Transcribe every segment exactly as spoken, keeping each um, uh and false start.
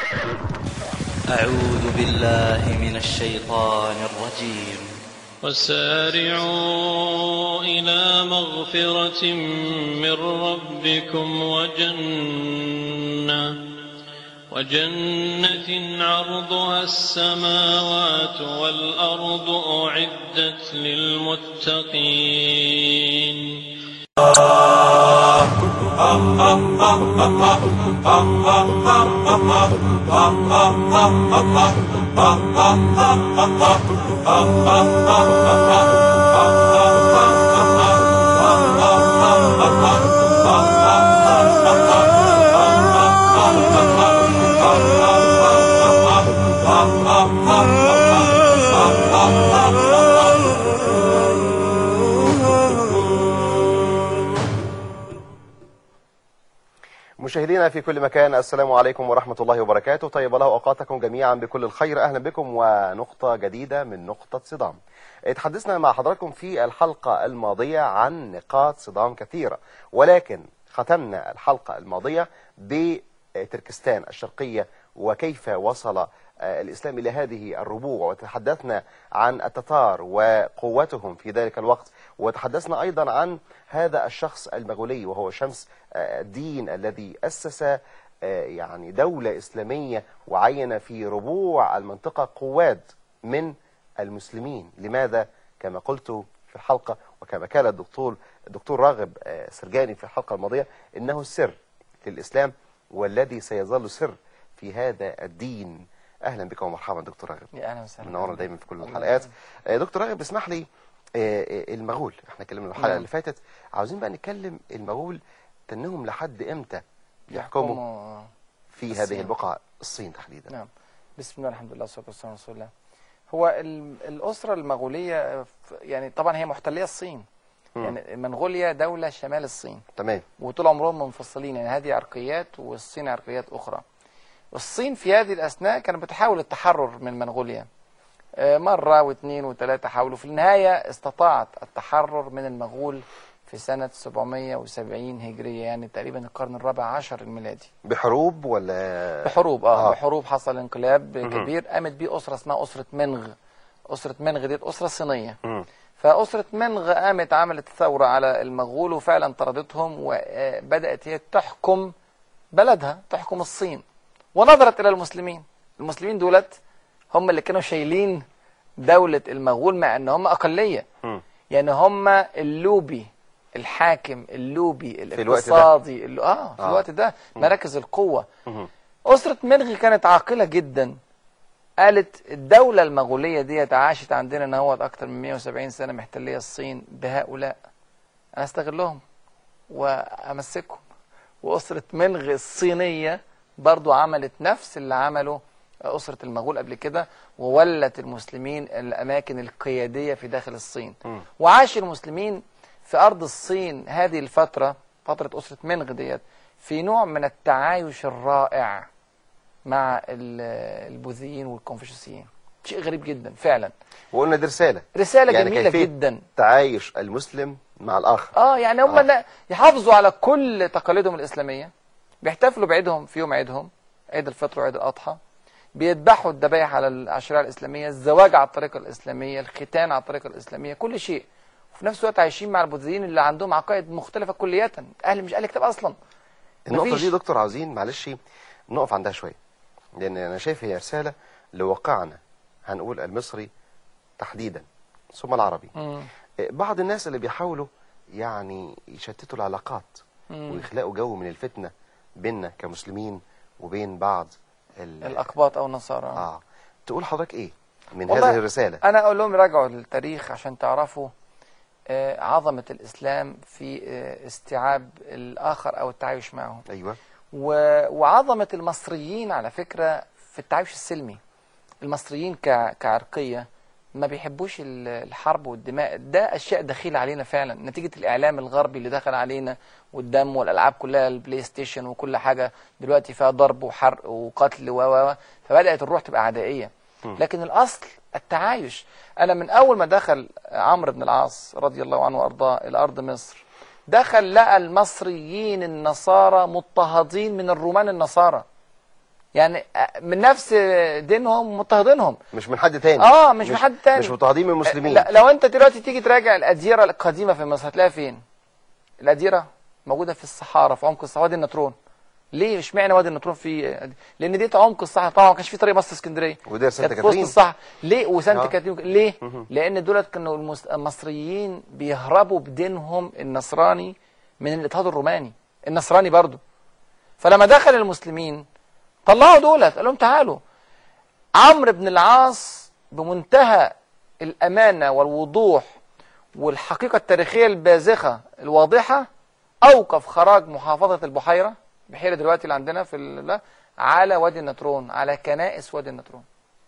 أعوذ بالله من الشيطان الرجيم. وسارعوا إلى مغفرة من ربكم وجنة وجنة عرضها السماوات والأرض أعدت للمتقين. مشاهدينا في كل مكان، السلام عليكم ورحمة الله وبركاته. طيب الله أوقاتكم جميعا بكل الخير. أهلا بكم ونقطة جديدة من نقطة صدام. تحدثنا مع حضراتكم في الحلقة الماضية عن نقاط صدام كثيرة، ولكن ختمنا الحلقة الماضية بتركستان الشرقية وكيف وصل الإسلام إلى هذه الربوع، وتحدثنا عن التتار وقوتهم في ذلك الوقت، وتحدثنا أيضا عن هذا الشخص المغولي وهو شمس الدين الذي أسس يعني دولة إسلامية وعين في ربوع المنطقة قواد من المسلمين. لماذا؟ كما قلت في الحلقة وكما قال الدكتور الدكتور راغب سرجاني في الحلقة الماضية، إنه السر للإسلام والذي سيظل سر في هذا الدين. أهلا بكم ومرحبا دكتور راغب. يا أهلا وسهلا. منورنا دايما في كل الحلقات. دكتور راغب اسمح لي، المغول احنا اتكلمنا الحلقة اللي فاتت، عاوزين بقى نتكلم المغول تنهم لحد امتى يحكموا في الصين. هذه البقعة الصين تحديدا. نعم. بسم الله الحمد لله والصلاة والسلام على رسول الله. هو الأسرة المغولية يعني طبعا هي محتلية الصين. م. يعني منغوليا دولة شمال الصين. تمام. وطول عمرهم منفصلين، يعني هذه عرقيات والصين عرقيات أخرى. الصين في هذه الأثناء كانت بتحاول التحرر من منغوليا مرة واثنين وثلاثة حاولوا. في النهاية استطاعت التحرر من المغول في سنة سبعمائة وسبعين هجرية، يعني تقريبا القرن الرابع عشر الميلادي. بحروب ولا؟ بحروب اه, آه. بحروب. حصل انقلاب م- كبير قامت بيه أسرة اسمها أسرة منغ. أسرة منغ دي أسرة صينية. م- فأسرة منغ قامت عملت ثورة على المغول وفعلا طردتهم، وبدأت هي تحكم بلدها، تحكم الصين، ونظرت إلى المسلمين. المسلمين دولت هم اللي كانوا شايلين دولة المغول مع ان هم اقلية. م. يعني هم اللوبي الحاكم، اللوبي الاقتصادي، اللي اه في آه. الوقت ده مراكز القوة. م. أسرة منغ كانت عاقلة جدا، قالت الدولة المغولية دي عاشت عندنا نهوت اكتر من مئة وسبعين سنة محتلية الصين بهؤلاء، انا استغلهم وامسكهم. وأسرة منغ الصينية برضو عملت نفس اللي عمله أسرة المغول قبل كده، وولت المسلمين الأماكن القيادية في داخل الصين. م. وعاش المسلمين في أرض الصين هذه الفترة، فترة أسرة منغ ديت، في نوع من التعايش الرائع مع البوذيين والكونفوشيوسيين. شيء غريب جدا فعلا. وقلنا دي رسالة رسالة يعني جميلة جدا، تعايش المسلم مع الآخر. آه يعني هم آه. يحافظوا على كل تقاليدهم الإسلامية، بيحتفلوا بعيدهم في يوم عيدهم، عيد الفطر وعيد الأضحى، بيذبحوا الذبائح على الشريعة الإسلامية، الزواج على الطريقة الإسلامية، الختان على الطريقة الإسلامية، كل شيء. وفي نفس الوقت عايشين مع البوذيين اللي عندهم عقائد مختلفة كلية، أهل مش أهل كتاب أصلا. النقطة دي دكتور عاوزين معلش نقف عندها شوية، لأن أنا شايف هي رسالة لواقعنا، هنقول المصري تحديدا ثم العربي. م. بعض الناس اللي بيحاولوا يعني يشتتوا العلاقات م. ويخلقوا جو من الفتنة بيننا كمسلمين وبين بعض الأقباط أو النصارى. آه. تقول حضرتك إيه من هذه الرسالة؟ أنا أقول لهم راجعوا للتاريخ عشان تعرفوا آه عظمة الإسلام في آه استيعاب الآخر أو التعايش معه. أيوة. وعظمة المصريين على فكرة في التعايش السلمي. المصريين كعرقية ما بيحبوش الحرب والدماء، ده أشياء دخيلة علينا فعلا نتيجة الإعلام الغربي اللي دخل علينا، والدم والألعاب كلها، البلاي ستيشن وكل حاجة دلوقتي فيها ضرب وحرق وقتل و و فبدأت الروح تبقى عدائية. لكن الأصل التعايش. أنا من أول ما دخل عمرو بن العاص رضي الله عنه وأرضاه إلى أرض مصر، دخل لقى المصريين النصارى مضطهدين من الرومان النصارى. يعني من نفس دينهم مضطهدينهم، مش من حد تاني. اه مش من حد تاني، مش مضطهدين من المسلمين. لا لو انت دلوقتي تيجي تراجع الاديره القديمه في مصر هتلاقيها فين؟ الاديره موجوده في الصحارى، في عمق الصحراء، وادي النطرون. ليه اشمعنى وادي النطرون؟ في لان ديت عمق الصحراء، طبعا ما كانش في طريق مصر اسكندريه، ودير سانت كانت في وسط كاترين. الصحراء. ليه وسانت آه. كاترين ليه؟ لان دولت كانوا المس- المصريين بيهربوا بدينهم النصراني من الاضطهاد الروماني النصراني برضو. فلما دخل المسلمين طلعوا دولت، قال لهم تعالوا. عمرو بن العاص بمنتهى الامانه والوضوح والحقيقه التاريخيه البازخه الواضحه اوقف خراج محافظه البحيره، بحيره دلوقتي اللي عندنا في ال- على وادي النطرون، على كنائس وادي النطرون.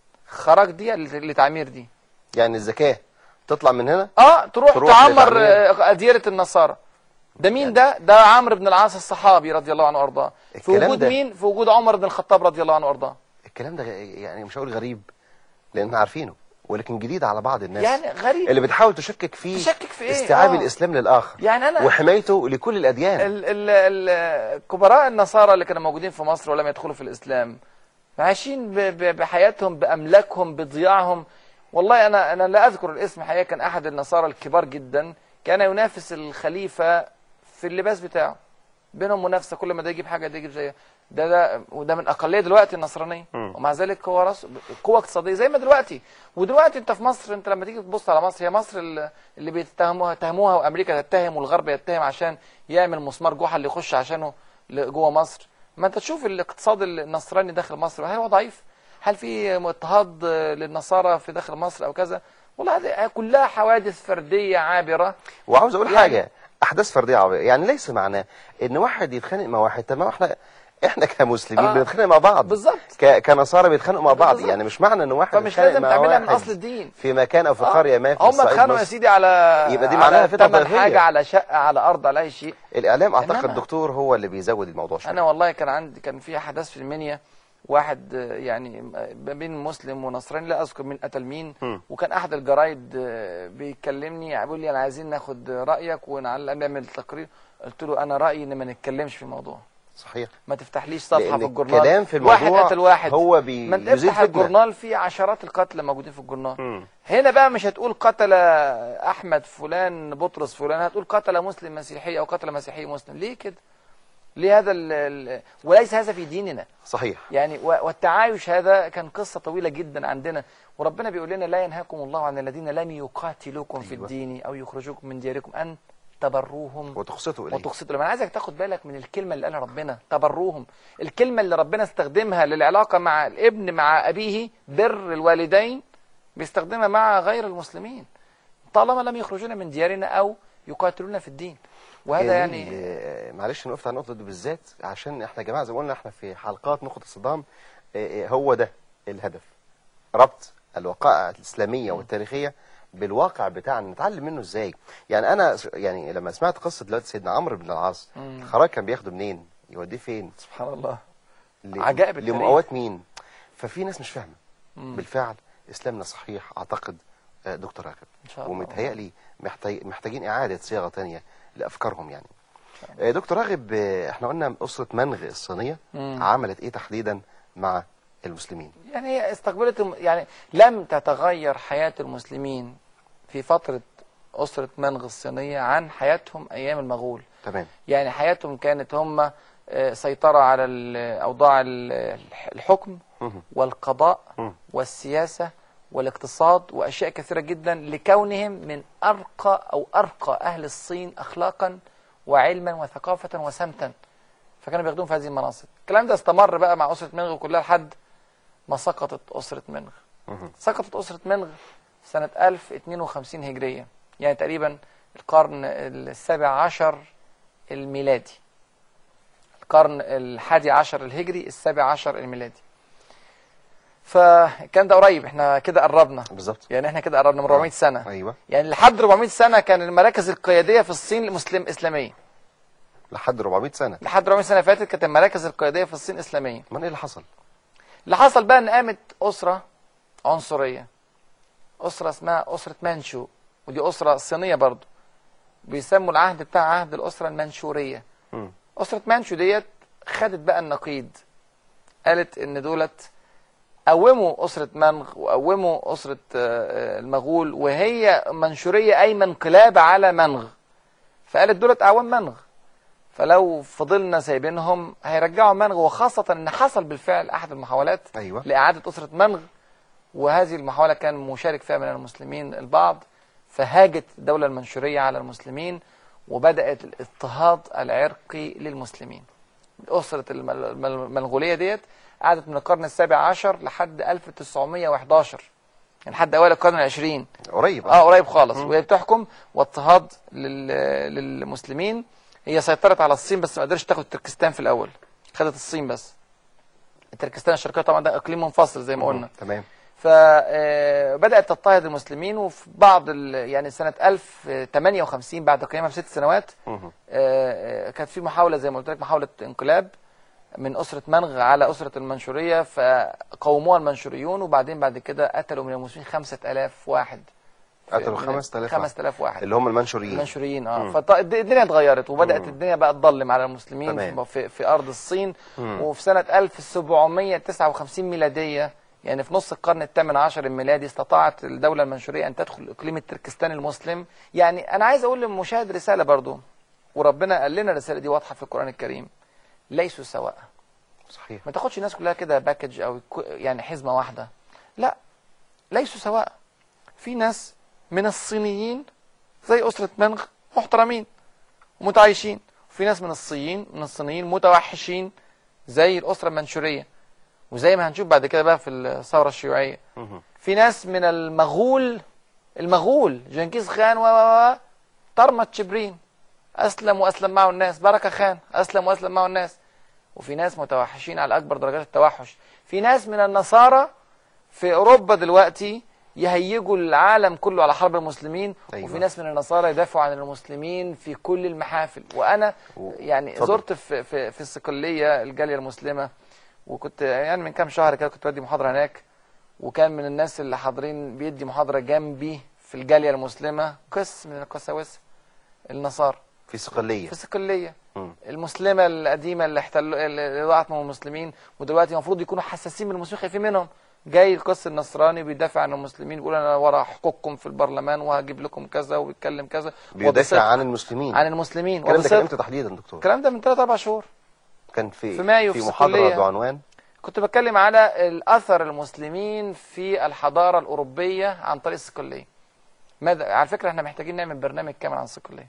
خراج دي لتعمير دي، يعني الزكاه تطلع من هنا اه تروح, تروح تعمر لتعمير. آه، اديره النصارى. ده مين ده؟ ده عمرو بن العاص الصحابي رضي الله عنه وارضاه. في الكلام وجود ده- مين؟ في وجود عمر بن الخطاب رضي الله عنه وارضاه. الكلام ده يعني مش هقول غريب لان عارفينه، ولكن جديد على بعض الناس يعني غريب اللي بتحاول تشكك فيه تشكك في إيه؟ استيعاب آه. الاسلام للاخر يعني أنا وحمايته لكل الاديان. ال ال ال كبراء النصارى اللي كانوا موجودين في مصر ولم يدخلوا في الإسلام عايشين ب- ب- بحياتهم بأملاكهم بضياعهم. والله أنا أنا لا أذكر الاسم حقيقة، كان أحد النصارى الكبار جدا كان ينافس الخليفة في اللباس بتاعه، بينهم منافسة، كل ما ده يجيب حاجة ده يجيب زيها. ده ده وده من أقلية دلوقتي النصرانية، ومع ذلك هو رأس قوة اقتصادية زي ما دلوقتي. ودلوقتي أنت في مصر، أنت لما تيجي تبص على مصر، هي مصر اللي اللي بيتهموها تهموها وأمريكا تتهم والغرب يتهم عشان يعمل مسمار جحا اللي يخش عشانه ل- جوه مصر. ما أنت تشوف الاقتصاد النصراني داخل مصر هل هو ضعيف؟ هل في اضطهاد للنصارى في داخل مصر أو كذا؟ والله هذه كلها حوادث فردية عابرة. وعاوز اقول يعني- حاجه، احداث فرديه عربيه، يعني ليس معناه ان واحد يتخانق مع واحد. تمام، احنا احنا كمسلمين آه. بنتخانق مع بعض بالظبط. ك... كنصارى بيتخانقوا مع بعض. بالظبط. يعني مش معنى ان واحد فمش يتخانق لازم مع تعملها واحد من أصل الدين. في مكان او في آه. قريه ما في هم الصعيد اتخانقوا يا مصر، سيدي على يبقى دي معناها على فتنة تمن طائفية. حاجة، على شقة، على أرض، على أي شيء. الاعلام اعتقد إنما- دكتور هو اللي بيزود الموضوع شويه. أنا والله كان عندي كان في أحداث في المنيا، واحد آه، يعني ما بين مسلم ونصراني لا أذكر مين قتل مين، م. وكان أحد الجرايد آه، بيكلمني بيقول لي أنا عايزين ناخد رأيك ونعلق نعمل تقرير. قلت له أنا رأيي إن ما نتكلمش في الموضوع، صحيح. ما تفتحليش صفحة لأن في الجورنال الكلام في واحد الموضوع قتل واحد، هو ما بيزيد انت افتح فتنة. الجورنال فيه عشرات القتلى موجودين في الجورنال. م. هنا بقى مش هتقول قتل احمد فلان بطرس فلان، هتقول قتل مسلم مسيحي او قتل مسيحي مسلم. ليه كده؟ ليه هذا ال ال وليس هذا في ديننا صحيح. يعني. و- والتعايش هذا كان قصة طويلة جدا عندنا، وربنا بيقول لنا لا ينهاكم الله عن الذين لم يقاتلوكم في أيوة. الدين او يخرجوكم من دياركم ان تبروهم وتقسطوا اليه. وتقسطوا لهم. انا عايزك تاخد بالك من الكلمه اللي قالها ربنا، تبروهم. الكلمه اللي ربنا استخدمها للعلاقه مع الابن مع ابيه، بر الوالدين، بيستخدمها مع غير المسلمين طالما لم يخرجونا من ديارنا او يقاتلونا في الدين. وهذا يعني آه، معلش نقف على النقطه دي بالذات عشان احنا يا جماعه زي ما قلنا احنا في حلقات نقطه الصدام. آه، آه، هو ده الهدف، ربط الوقائع الاسلاميه والتاريخيه بالواقع بتاعنا، نتعلم منه ازاي. يعني انا س- يعني لما سمعت قصه دلوقتي سيدنا عمرو بن العاص، الخراج كان بياخده منين؟ يوديه فين؟ سبحان الله ل- عجائب التاريخ. لمقاوات مين؟ ففي ناس مش فاهمه. بالفعل اسلامنا صحيح اعتقد آه، دكتور راغب، ان شاء الله. ومتهيألي محتاج محتاجين اعاده صياغه تانية لافكارهم يعني. آه، دكتور راغب، آه، احنا قلنا اسره منغ الصينيه مم. عملت ايه تحديدا مع المسلمين؟ يعني هي استقبلت الم- يعني لم تتغير حياة المسلمين في فترة أسرة منغ الصينية عن حياتهم أيام المغول. تمام. يعني حياتهم كانت هم آه، سيطرة على ال- أوضاع ال- الحكم مهم. والقضاء مم. والسياسة والاقتصاد وأشياء كثيرة جدا، لكونهم من أرقى أو أرقى أهل الصين أخلاقا وعلما وثقافة وسمتا، فكانوا بياخدون في هذه المناصب. الكلام ده استمر بقى مع أسرة منغ كلها لحد ما سقطت أسرة منغ. مهم. سقطت أسرة منغ سنة ألف واثنين وخمسين هجرية، يعني تقريبا القرن السابع عشر الميلادي، القرن الحادي عشر الهجري، السابع عشر الميلادي. فكان ده قريب، احنا كده قربنا بالظبط. يعني، احنا كده قربنا من أربعمائة سنة. ايوه، يعني لحد أربعمائة سنة كان المراكز القيادية في الصين مسلم إسلامية. لحد أربعمائة سنه. لحد أربعمائة سنة فاتت كانت المراكز القيادية في الصين إسلامية. من ايه اللي حصل؟ اللي حصل بقى ان قامت أسرة عنصرية، أسرة اسمها أسرة مانشو، ودي أسرة صينية برضو، بيسموا العهد بتاع عهد الأسرة المنشورية. مم. أسرة مانشو ديت خدت بقى النقيض، قالت ان دولت قوموا أسرة منغ وقوموا أسرة المغول، وهي منشورية أي انقلاب على منغ، فقالت دولت أعوام منغ، فلو فضلنا سايبينهم هيرجعوا منغ، وخاصة ان حصل بالفعل احد المحاولات أيوة. لإعادة أسرة منغ، وهذه المحاولة كان مشارك فيها من المسلمين البعض، فهاجت الدولة المنشورية على المسلمين وبدأت الاضطهاد العرقي للمسلمين. أسرة المنغولية ديت قعدت من القرن السابع عشر لحد ألف وتسعمائة وأحد عشر، يعني لحد أوائل القرن العشرين، قريب اه قريب خالص، وهي بتحكم واضطهاد للمسلمين. هي سيطرت على الصين بس ما قدرتش تاخد تركستان في الأول، خدت الصين بس. التركستان الشرقية طبعا ده إقليم منفصل زي ما قلنا. تمام. فبدأت تضطهد المسلمين، وفي بعض يعني سنة ألف وثمانية وخمسين بعد قيامها بست سنوات كانت في محاولة زي ما قلت لك، محاولة انقلاب من أسرة منغ على أسرة المنشورية، فقوموها المنشوريون، وبعدين بعد كده قتلوا من المسلمين خمسة آلاف واحد. قتلوا خمسة آلاف خمسة آلاف واحد اللي هم المنشوريين. المنشوريين اه فالدنيا اتغيرت، وبدأت الدنيا بقى تظلم على المسلمين تمام. في, في أرض الصين. مم. وفي سنة ألف وسبعمائة وتسعة وخمسين ميلادية، يعني في نص القرن الثامن عشر الميلادي، استطاعت الدولة المنشورية أن تدخل إقليم التركستان المسلم. يعني أنا عايز أقول للمشاهد رسالة برضو، وربنا قال لنا الرسالة دي واضحة في القرآن الكريم: ليسوا سواء. صحيح. ما تاخدش الناس كلها كده باكج أو يعني حزمة واحدة، لا، ليسوا سواء. في ناس من الصينيين زي أسرة منغ محترمين ومتعايشين، وفي ناس من الصينيين من الصينيين متوحشين زي الأسرة المنشورية، وزي ما هنشوف بعد كده بقى في الثورة الشيوعية. في ناس من المغول المغول جنكيز خان و طرمت شبرين، أسلم وأسلم معه الناس، بركة خان أسلم وأسلم معه الناس. وفي ناس متوحشين على أكبر درجات التوحش. في ناس من النصارى في أوروبا دلوقتي يهيجوا العالم كله على حرب المسلمين. أيوة. وفي ناس من النصارى يدافعوا عن المسلمين في كل المحافل. وأنا و... يعني فضل. زرت في, في, في الصقلية الجالية المسلمة، وكنت يعني من كام شهر كده كنت بدي محاضرة هناك، وكان من الناس اللي حاضرين بيدي محاضرة جنبي في الجالية المسلمة قس من القساوسة النصارى في الصقلية. في الصقلية المسلمة القديمة اللي احتلوا اللي ضاعت من المسلمين، ودلوقتي المفروض يكونوا حساسين من المسلمين، خايفين منهم. جاي القس النصراني بيدافع عن المسلمين، بيقول انا ورا حقوقكم في البرلمان وهجيب لكم كذا، وبيتكلم كذا، بيدافع عن المسلمين عن المسلمين. الكلام ده كان امتى تحديدا دكتور؟ الكلام ده من ثلاثة أربعة شهور، كان في في مايو في في محاضرة بعنوان كنت بتكلم على الأثر المسلمين في الحضارة الأوروبية عن طريق الصقلية. ماذا على فكرة احنا محتاجين نعمل برنامج كامل عن الصقلية.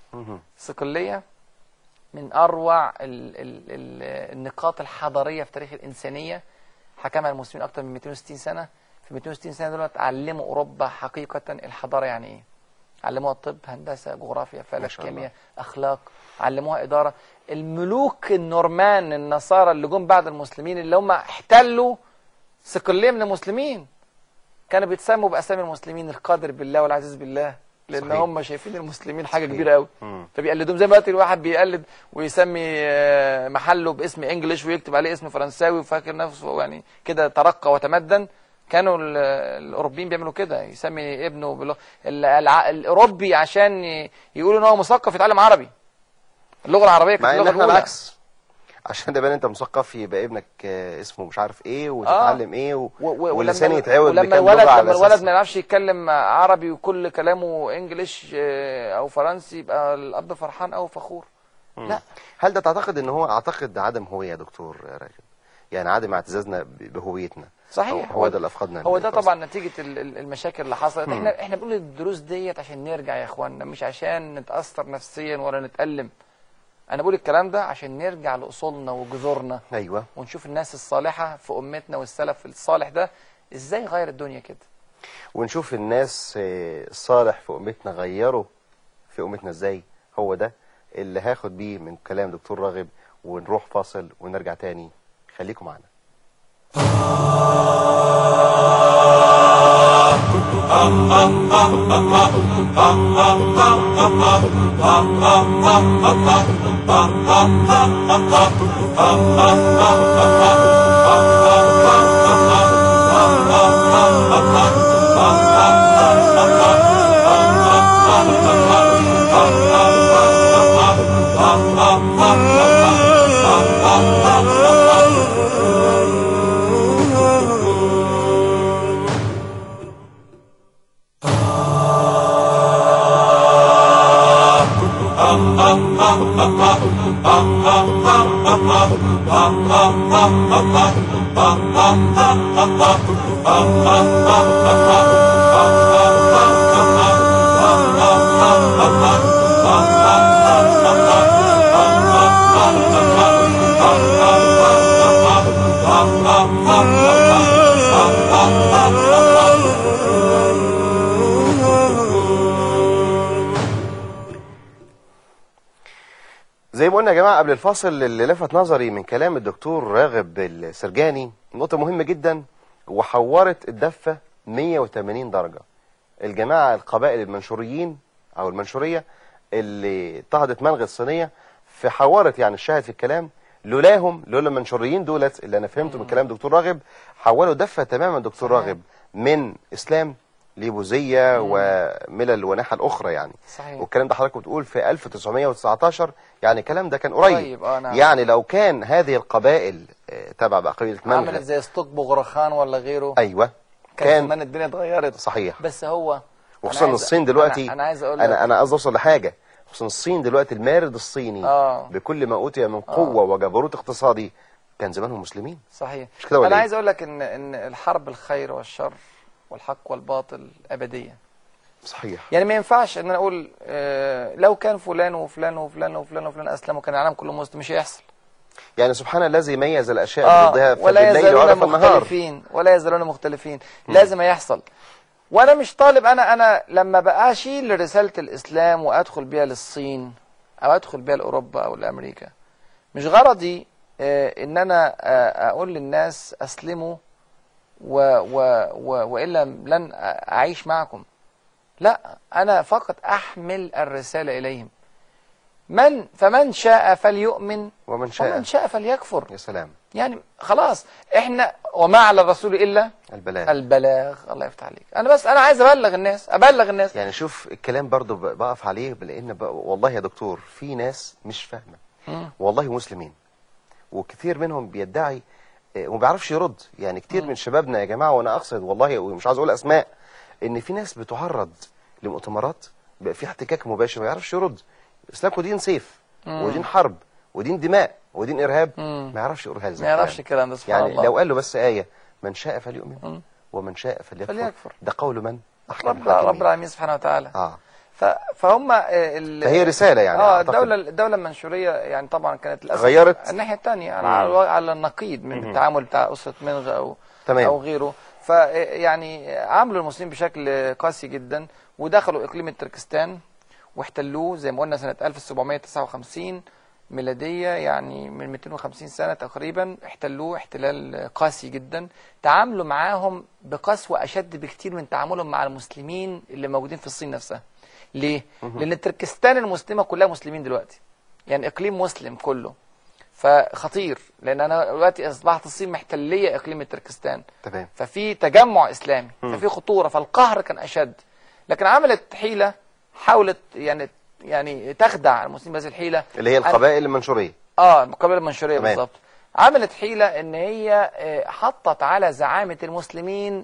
الصقلية من أروع ال ال ال النقاط الحضارية في تاريخ الإنسانية، حكمها المسلمين أكثر من مئتين وستين سنة. في مئتين وستين سنة دول علموا أوروبا حقيقة الحضارة يعني إيه. علموها الطب، هندسة، جغرافيا، فلك، كيمياء، أخلاق، علموها إدارة. الملوك النورمان النصارى اللي جم بعد المسلمين اللي هم احتلوا صقلية من المسلمين كانوا بيتسموا بأسامي المسلمين: القادر بالله والعزيز بالله، لأن صحيح. هم شايفين المسلمين حاجة صحيح. كبيرة قوي، فبيقلدوهم. زي ما دلوقتي الواحد بيقلد ويسمي محله باسم انجليش ويكتب عليه اسم فرنساوي وفاكر نفسه يعني كده ترقى وتمدن. كانوا الأوروبيين بيعملوا كده، يسمي ابنه بلغة الأوروبي عشان يقولوا ان هو مثقف يتعلم عربي. اللغة العربية كانت اللغة الأولى. العكس، عشان تبان انت مثقف يبقى ابنك اسمه مش عارف ايه وتتعلم آه. ايه و... واللسان يتعود بكام لغه. لما الولد ما يعرفش يتكلم عربي وكل كلامه انجليش او فرنسي يبقى الاب فرحان او فخور. مم. لا، هل ده تعتقد ان هو اعتقد عدم هويه يا دكتور راجل؟ يعني عدم اعتزازنا بهويتنا. صحيح، هو ده اللي افقدنا. هو ده طبعا نتيجه المشاكل اللي حصلت. مم. احنا احنا بنقول الدروس ديت عشان نرجع يا اخواننا، مش عشان نتاثر نفسيا ولا نتالم. أنا بقول الكلام ده عشان نرجع لأصولنا وجذورنا. أيوة. ونشوف الناس الصالحة في أمتنا والسلف الصالح ده إزاي غير الدنيا كده. ونشوف الناس الصالح في أمتنا غيروا في أمتنا إزاي. هو ده اللي هاخد بيه من كلام دكتور راغب، ونروح فاصل ونرجع تاني. خليكم معنا. زي ما قلنا يا جماعة قبل الفاصل، اللي لفت نظري من كلام الدكتور راغب السرجاني نقطة مهمة جدا وحورت الدفة مية وتمانين درجة. الجماعة القبائل المنشوريين أو المنشورية اللي اضطهدت منغ الصينية، في حورت يعني الشاهد في الكلام، لولاهم لولا المنشوريين دولت اللي أنا فهمته من كلام دكتور راغب، حولوا دفة تماما دكتور راغب من إسلام لبوذية وملل ونحى الأخرى يعني. صحيح. والكلام ده حضرتك بتقول في ألف وتسعمية وتسعتاشر، يعني الكلام ده كان قريب, قريب. آه نعم. يعني لو كان هذه القبائل آه، تبع بقى قبيلة منغ عملت زي ستوك بغرخان ولا غيره، أيوة كان زمان الدنيا اتغيرت. صحيح. بس هو وخصوصا الصين دلوقتي، انا, أنا عايز اقول انا انا قصدي اوصل لحاجه، خصوصا الصين دلوقتي المارد الصيني آه. بكل ما اوتي من قوه آه. وجبروت اقتصادي، كان زمانهم مسلمين. صحيح. مش كده ولا انا إيه؟ عايز اقول لك ان ان الحرب الخير والشر والحق والباطل ابديه. صحيح. يعني ما ينفعش ان انا اقول آه لو كان فلان وفلان وفلان وفلان وفلان اسلموا كان العالم كله مسلم، مش هيحصل. يعني سبحان الذي ميز الاشياء آه ضدها ولا فبالليل يزالون عرف النهار. مختلفين ولا يزالون مختلفين. لازم يحصل. وانا مش طالب، انا انا لما بقى اشيل رساله الاسلام وادخل بيها للصين او ادخل بيها لاوروبا او لامريكا، مش غرضي آه ان انا آه اقول للناس اسلموا و و و والا لن اعيش معكم. لا، انا فقط احمل الرساله اليهم. من فمن شاء فليؤمن ومن شاء ومن شاء فليكفر. يا سلام. يعني خلاص احنا وما على الرسول الا البلاغ. البلاغ. الله يفتح عليك. انا بس انا عايز ابلغ الناس، ابلغ الناس. يعني شوف الكلام برضو بقف عليه، لان والله يا دكتور في ناس مش فاهمه والله مسلمين، وكثير منهم بيدعي وما بيعرفش يرد. يعني كتير من شبابنا يا جماعه، وانا اقصد والله ومش عايز اقول اسماء، ان في ناس بتعرض لمؤتمرات بقى في احتكاك مباشر ما يعرفش يرد. الاسلام دين سيف ودين حرب ودين دماء ودين ارهاب، مم. ما يعرفش يقول هذا ما يعرفش الكلام ده. سبحان يعني الله. لو قال له بس ايه من شاء فليؤمن مم. ومن شاء فليكفر, فليكفر. ده قول من؟ رب, رب العالمين سبحانه وتعالى. اه فهم ال... فهي رساله يعني. اه الدوله الدوله المنشوريه يعني طبعا كانت للاسف غيرت الناحيه الثانيه على على النقيض من مم. التعامل بتاع اسره منغ او تمام. او غيره. فيعني عاملوا المسلمين بشكل قاسي جدا، ودخلوا اقليم التركستان واحتلوه زي ما قلنا سنه ألف وسبعمية وتسعة وخمسين ميلاديه، يعني من مئتين وخمسين سنه تقريبا. احتلوه احتلال قاسي جدا، تعاملوا معاهم بقسوه اشد بكتير من تعاملهم مع المسلمين اللي موجودين في الصين نفسها. ليه؟ لأن تركستان المسلمة كلها مسلمين دلوقتي، يعني إقليم مسلم كله، فخطير. لأن أنا دلوقتي أصبحت الصين محتلية إقليم تركستان، تمام. ففي تجمع إسلامي، مم. ففي خطورة، فالقهر كان أشد. لكن عملت حيلة، حاولت يعني يعني تخدع المسلمين بهذه الحيلة، اللي هي القبائل المنشورية. اه القبائل المنشورية تمام. بالظبط. عملت حيلة إن هي حطت على زعامة المسلمين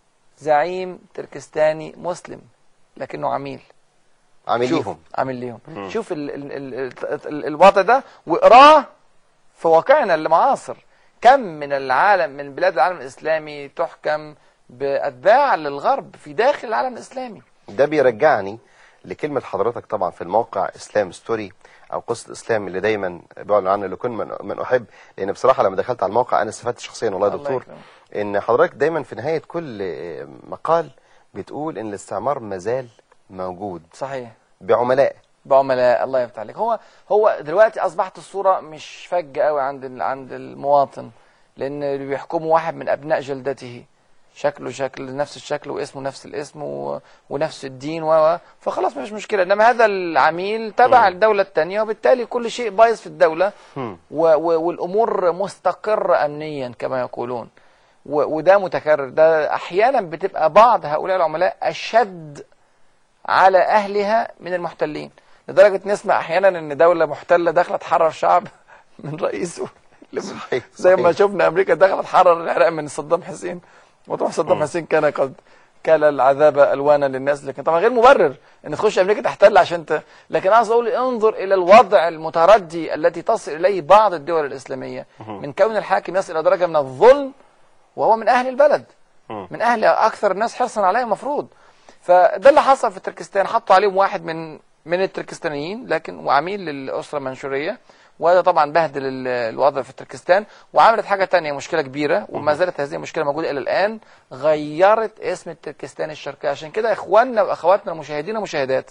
زعيم تركستاني مسلم لكنه عميل. عامل ليهم عامل ليهم. مم. شوف ال ال ال ال الوضع ده واقراه في واقعنا المعاصر. كم من العالم، من بلاد العالم الإسلامي تحكم بأتباع للغرب في داخل العالم الإسلامي. ده بيرجعني لكلمة حضرتك طبعا في الموقع اسلام ستوري او قصة الاسلام اللي دايما بعلن عنه لكل من, من احب. لان بصراحة لما دخلت على الموقع انا استفدت شخصيا والله يا دكتور، ان حضرتك دايما في نهاية كل مقال بتقول ان الاستعمار مازال موجود. صحيح. بعملاء بعملاء. الله يفتح عليك. هو هو دلوقتي اصبحت الصورة مش فجة قوي عند عند المواطن، لان اللي بيحكمه واحد من ابناء جلدته، شكله شكل نفس الشكل واسمه نفس الاسم و... ونفس الدين و فخلاص مفيش مشكلة. انما هذا العميل تبع الدولة الثانية، وبالتالي كل شيء بايظ في الدولة و... و... والامور مستقرة امنيا كما يقولون، و... وده متكرر. ده احيانا بتبقى بعض هؤلاء العملاء اشد على اهلها من المحتلين، لدرجة نسمع احيانا ان دولة محتلة داخلة تحرر شعب من رئيسه. صحيح. زي ما شفنا امريكا دخلت تحرر العراق من صدام حسين، وطبعا صدام حسين كان قد كان العذاب الوانا للناس، لكن طبعا غير مبرر ان تخش امريكا تحتل عشان ت... لكن عايز اقول انظر الى الوضع المتردي التي تصل اليه بعض الدول الاسلاميه من كون الحاكم يصل الى درجه من الظلم وهو من اهل البلد، من اهل اكثر الناس حرصا عليه المفروض. فده اللي حصل في تركستان، حطوا عليهم واحد من من التركستانيين لكن وعميل للاسره المنشوريه، وهذا طبعا بهدل الوضع في تركستان. وعملت حاجه ثانيه مشكله كبيره وما زالت هذه المشكله موجوده الى الان، غيرت اسم تركستان الشرقيه. عشان كده اخواننا واخواتنا المشاهدين والمشاهدات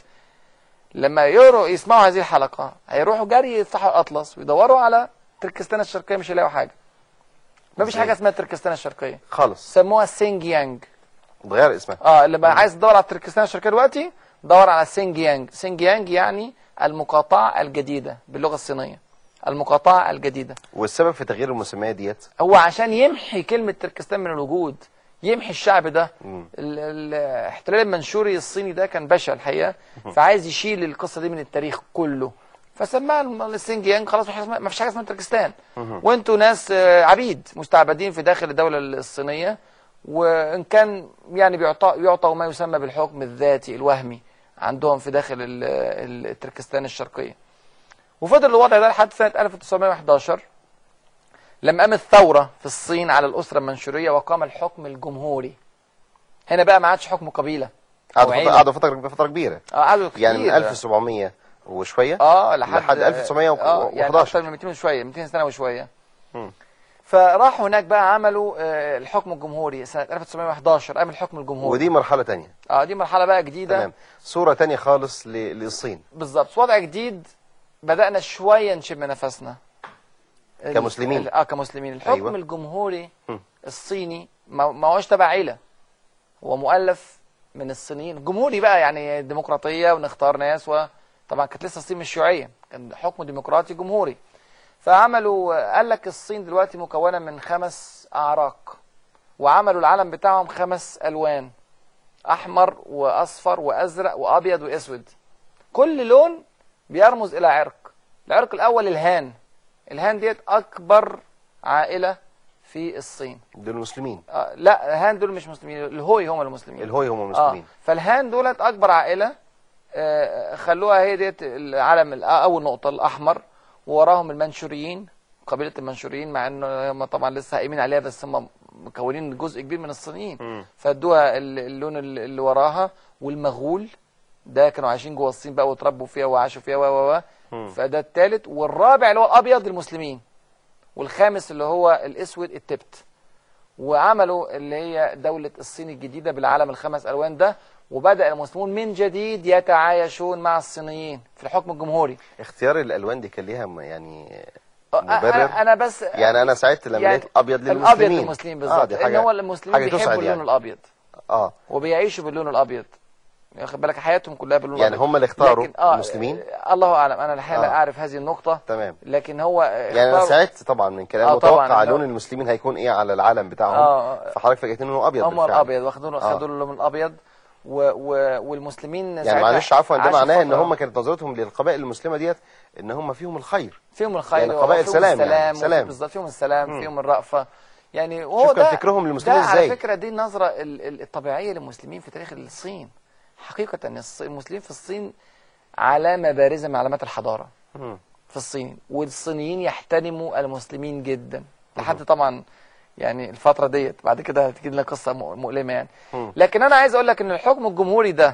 لما يقروا يسمعوا هذه الحلقه هيروحوا جري يفتحوا الاطلس ويدوروا على تركستان الشرقيه، مش هيلاقوا حاجه. ما فيش حاجه اسمها تركستان الشرقيه خالص، سموها سينجيانج، اتغير اسمها. اه اللي بقى عايز تدور على تركستان الشرقيه دلوقتي دور على سينجيانج. سينجيانج يعني المقاطعه الجديده باللغه الصينيه، المقاطعه الجديده. والسبب في تغيير المسميات ديت هو عشان يمحي كلمه تركستان من الوجود، يمحي الشعب ده. الاحتلال المنشوري الصيني ده كان بشع الحقيقه، فعايز يشيل القصه دي من التاريخ كله، فسماها السينجيانج. خلاص ما فيش حاجه اسمها تركستان، وانتوا ناس عبيد مستعبدين في داخل الدوله الصينيه، وان كان يعني بيعطوا يعطوا ما يسمى بالحكم الذاتي الوهمي عندهم في داخل التركستان الشرقيه. وفضل الوضع ده لحد سنه ألف وتسعمائة وأحد عشر لما قامت ثوره في الصين على الاسره المنشوريه وقام الحكم الجمهوري. هنا بقى ما عادش حكم قبيله، قعدوا فتره فتره كبيره، اه قعدوا كتير، يعني من ألف وسبعمائة وشويه اه لحد, لحد ألف وتسعمائة وأحد عشر، يعني اكثر من مئتين وشويه، مئتين سنه وشويه. م. فراحوا هناك بقى عملوا آه الحكم الجمهوري سنه ألف وتسعمائة وأحد عشر، قام الحكم الجمهوري. ودي مرحله ثانيه. اه دي مرحله بقى جديده، تمام، صوره ثانيه خالص للصين. بالظبط، وضع جديد. بدانا شويه نشم نفسنا كمسلمين. اه كمسلمين. الحكم أيوة. الجمهوري م. الصيني ما هوش تبع عيله، هو مؤلف من الصينيين. جمهوري بقى يعني ديمقراطيه ونختار ناس، وطبعا كانت لسه الصين مش شيوعيه، كان حكم ديمقراطي جمهوري. فعملوا قال لك الصين دلوقتي مكونه من خمس اعراق، وعملوا العلم بتاعهم خمس الوان، احمر واصفر وازرق وابيض واسود. كل لون بيرمز الى عرق. العرق الاول الهان. الهان ديت اكبر عائله في الصين. دول المسلمين؟ آه لا، الهان دول مش مسلمين، الهوي هم المسلمين. الهوي هم المسلمين. آه فالهان دولت اكبر عائله، آه خلوها هي ديت العلم اول نقطه الاحمر، ووراهم المنشوريين، قبيله المنشوريين، مع انه هم طبعا لسه قايمين عليها بس هم مكونين جزء كبير من الصينيين، فادوها اللون اللي وراها. والمغول ده كانوا عايشين جوه الصين بقى وتربوا فيها وعاشوا فيها و و فده الثالث. والرابع اللي هو الابيض المسلمين، والخامس اللي هو الاسود التبت. وعملوا اللي هي دولة الصين الجديدة بالعلم الخمس ألوان ده، وبدأ المسلمون من جديد يتعايشون مع الصينيين في الحكم الجمهوري. اختيار الألوان دي كان ليها يعني مبرر؟ أنا, أنا بس يعني أنا ساعدت لما لقيت يعني أبيض للمسلمين. الأبيض للمسلمين بالظبط، آه إن هو المسلمين بيحبوا اللون يعني. الأبيض اه وبيعيشوا باللون الأبيض، واخد بالك، حياتهم كلها باللون يعني الأبيض. هم اللي اختاروا آه المسلمين. الله أعلم، أنا الحقيقة لا آه. أعرف هذه النقطة. تمام. لكن هو يعني أنا ساعدت طبعا من كلام آه متوقع لون المسلمين هيكون إيه على العالم بتاعهم. آه. فحضرتك فاجئتني إنه أبيض. هم الأبيض واخدونه آه. خدوا اللون الأبيض. و و والمسلمين يعني معلش عفوا، ده معناه ان هم كانت نظرتهم للقبائل المسلمه ديت ان هم فيهم الخير، فيهم الخير يعني قبائل سلام، السلام يعني سلام بالظبط، فيهم السلام، مم. فيهم الرأفة يعني. وهو ده كان فكرهم للمسلمين ازاي. على فكره دي النظره الطبيعيه للمسلمين في تاريخ الصين. حقيقه ان المسلمين في الصين علامه بارزه من علامات الحضاره مم. في الصين، والصينيين يحترموا المسلمين جدا لحد طبعا يعني الفترة ديت. بعد كده هتجي لنا قصة مؤلمة يعني. م. لكن أنا عايز أقول لك إن الحكم الجمهوري ده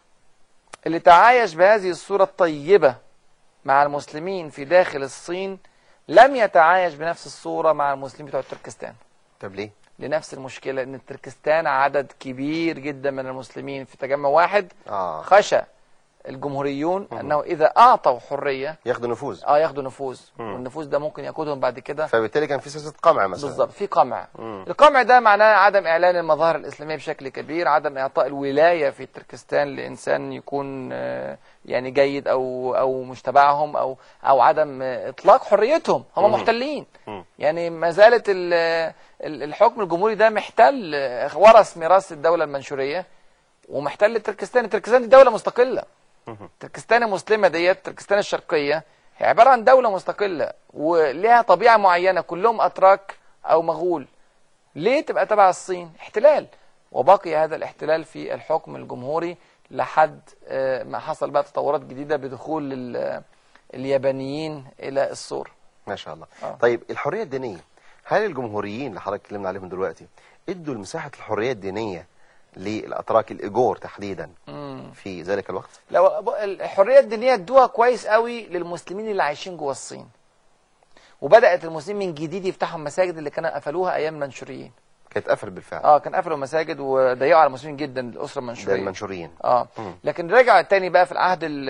اللي تعايش بهذه الصورة الطيبة مع المسلمين في داخل الصين لم يتعايش بنفس الصورة مع المسلمين بتوع تركستان. طب ليه؟ لنفس المشكلة، إن تركستان عدد كبير جدا من المسلمين في تجمع واحد. آه. خشى الجمهوريون م. انه اذا اعطوا حريه ياخدوا نفوذ. اه ياخدوا نفوذ، والنفوذ ده ممكن يقودهم بعد كده. فبالتالي كان في سياسه قمع مثلا. بالظبط، في قمع. مم. القمع ده معناه عدم اعلان المظاهر الاسلاميه بشكل كبير، عدم اعطاء الولايه في تركستان لانسان يكون يعني جيد او او مش تبعهم، او او عدم اطلاق حريتهم، هم مم. محتلين. مم. يعني ما زالت الحكم الجمهوري ده محتل، ورث ميراث الدوله المنشوريه ومحتل تركستان. تركستان دي دوله مستقله. تركستان المسلمه ديت، تركستان الشرقيه، هي عباره عن دوله مستقله ولها طبيعه معينه، كلهم اتراك او مغول. ليه تبقى تبع الصين؟ احتلال. وبقي هذا الاحتلال في الحكم الجمهوري لحد آه، ما حصل بقى تطورات جديدة بدخول ال- اليابانيين إلى السور. ما شاء الله. آه. طيب الحريه الدينيه، هل الجمهوريين اللي حضرتك اتكلمنا عليهم دلوقتي ادوا مساحه الحريه الدينيه للاتراك الايجور تحديدا مم. في ذلك الوقت؟ لو الحرية الدينية ادوها كويس قوي للمسلمين اللي عايشين جوه الصين، وبدأت المسلمين من جديد يفتحوا المساجد اللي كانوا قفلوها أيام المنشوريين. كانت قفل بالفعل. اه كان قفلوا مساجد وضيقوا على المسلمين جدا، الأسرة ده المنشورية. المنشوريين. اه مم. لكن رجعوا تاني بقى في العهد ال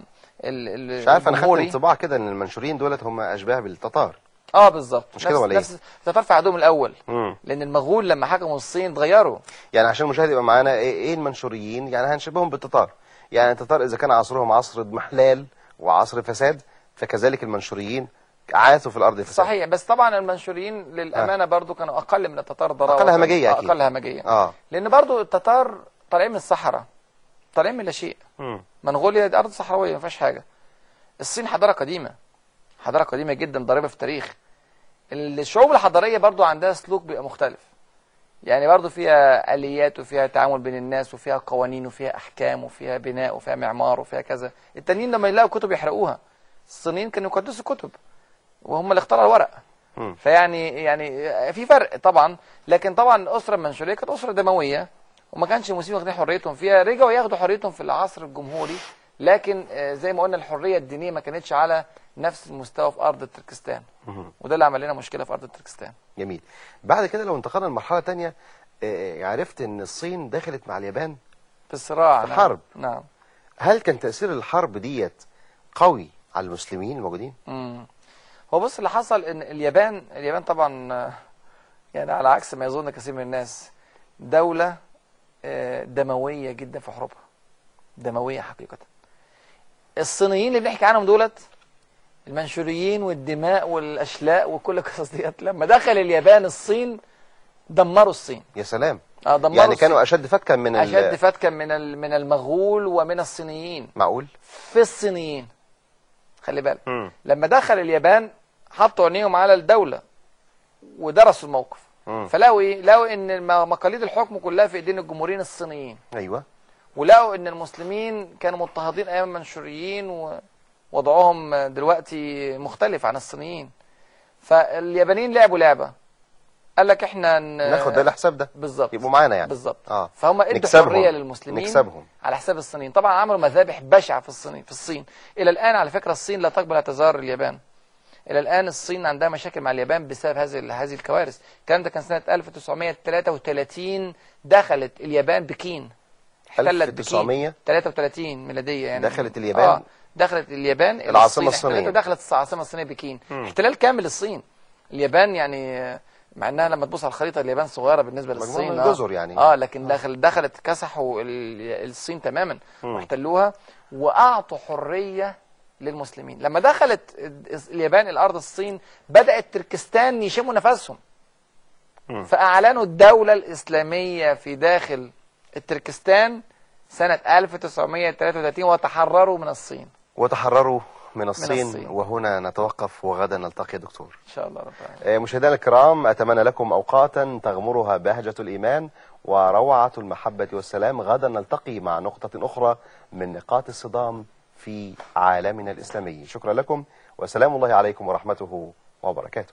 ال مش عارف، انا خدت الجمهوري. انطباع كده ان المنشورين دولت هم اشباه بالتتار. اه بالظبط، مش كده نفس- ولا إيه؟ نفس التتار في عهدهم الأول، مم. لأن المغول لما حكموا الصين اتغيروا. يعني عشان المشاهد يبقى معانا، ايه إيه المنشوريين؟ يعني هنشبههم بالتتار. يعني التتار اذا كان عصرهم عصر اضمحلال وعصر فساد، فكذلك المنشوريين عاثوا في الارض فساد. صحيح، بس طبعا المنشوريين للأمانة برضو كانوا أقل من التتار ضراوة. أقل همجية آه، أكيد. أقل همجية. اه. لأن برضو التتار طالعين من الصحراء، طالعين من لا شيء. مم. منغوليا دي أرض صحراوية ما فيهاش حاجة. الصين حضارة قديمة، حضارة قديمة جدا ضاربة في التاريخ. الشعوب الحضارية برضو عندها سلوك بيبقى مختلف، يعني برضو فيها آليات وفيها تعامل بين الناس وفيها قوانين وفيها أحكام وفيها بناء وفيها معمار وفيها كذا. التانيين لما يلاقوا كتب يحرقوها، الصينيين كانوا يقدسوا كتب وهم اللي اخترعوا الورق. مم. فيعني يعني في فرق طبعا، لكن طبعا الأسرة المنشورية كانت أسرة دموية وما كانش المسلمين واخدين حريتهم فيها، رجعوا ياخدوا حريتهم في العصر الجمهوري، لكن آه، زي ما قلنا الحرية الدينية ما كانتش على نفس المستوى في أرض تركستان، مم. وده اللي عمل لنا مشكلة في أرض تركستان. جميل. بعد كده لو انتقلنا لمرحله ثانيه، عرفت ان الصين دخلت مع اليابان في الصراع. في نعم. حرب. نعم. هل كان تاثير الحرب ديت قوي على المسلمين الموجودين؟ مم. هو بص اللي حصل ان اليابان اليابان طبعا آه، يعني على عكس ما يظن كثير من الناس دولة آه، دموية جدا في حروبها، دموية حقيقة. الصينيين اللي بنحكي عنهم دولت المنشوريين والدماء والاشلاء وكل القصص ديت، لما دخل اليابان الصين دمروا الصين. يا سلام. اه دمروا يعني الصين. كانوا اشد فتكا من ال- اشد فتكا من ال- من المغول ومن الصينيين. معقول. في الصينيين خلي بالك، مم. لما دخل اليابان حطوا عينيهم على الدولة ودرسوا الموقف، مم. فلقوا ايه؟ لقوا ان الم- مقاليد الحكم كلها في ايدين الجمهوريين الصينيين، ايوه. ولقوا ان المسلمين كانوا مضطهدين ايام المنشوريين ووضعهم دلوقتي مختلف عن الصينيين. فاليابانيين لعبوا لعبة، قال لك احنا ن... ناخد ده الحساب ده، بالظبط يبقوا معانا يعني. بالظبط. اه. فهم ادوا نكسبهم. حريه للمسلمين نكسبهم. على حساب الصينيين. طبعا عملوا مذابح بشعه في الصين في الصين الى الان. على فكره الصين لا تقبل اعتذار اليابان الى الان. الصين عندها مشاكل مع اليابان بسبب هذه هذه الكوارث. الكلام ده كان سنه ألف وتسعمائة وثلاثة وثلاثين، دخلت اليابان بكين، احتلت ألف وتسعمائة وثلاثة وثلاثين ميلاديه يعني. دخلت اليابان. اه دخلت اليابان إلى العاصمة الصين. الصينية. احتلت ودخلت العاصمه الصينيه بكين. مم. احتلال كامل للصين. اليابان يعني مع انها لما تبص على الخريطه اليابان صغيره بالنسبه مجموعة للصين، من آه. الجزر يعني. اه لكن دخل دخلت كسحوا ال- الصين تماما مم. واحتلوها واعطوا حريه للمسلمين. لما دخلت اليابان الارض الصين بدات تركستان يشموا نفسهم، مم. فاعلنوا الدوله الاسلاميه في داخل التركستان سنه ألف وتسعمائة وثلاثة وثلاثين وتحرروا من الصين. وتحرروا من الصين, الصين. وهنا نتوقف وغدا نلتقي دكتور. ان شاء الله رب العالمين. آه، مشاهدينا الكرام، أتمنى لكم أوقاتا تغمرها بهجة الإيمان وروعة المحبة والسلام. غدا نلتقي مع نقطة أخرى من نقاط الصدام في عالمنا الإسلامي. شكرا لكم وسلام الله عليكم ورحمته وبركاته.